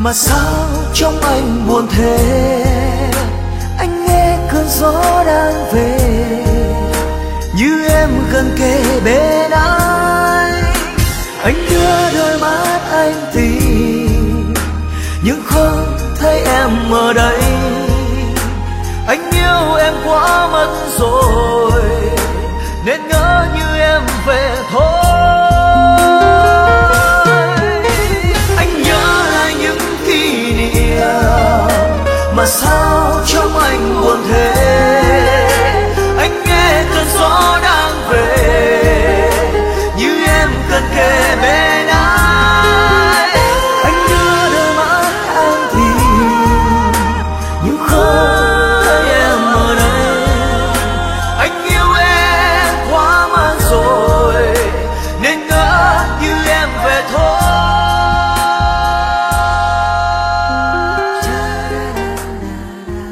Mà sao trong anh buồn thế? Anh nghe cơn gió đang về, như em gần kề bên anh. Anh đưa đôi mắt anh tìm, nhưng không thấy em ở đây. Anh yêu em quá mất rồi, nên ngỡ như em về thôi. Anh nhớ lại những kỷ niệm, mà sao trong anh buồn thế? Anh nghe cơn gió đang về, như em gần kề bên anh. Anh đưa đôi mắt anh tìm, nhưng không thấy em ở đây. Anh yêu em quá mất rồi, nên ngỡ như em về thôi.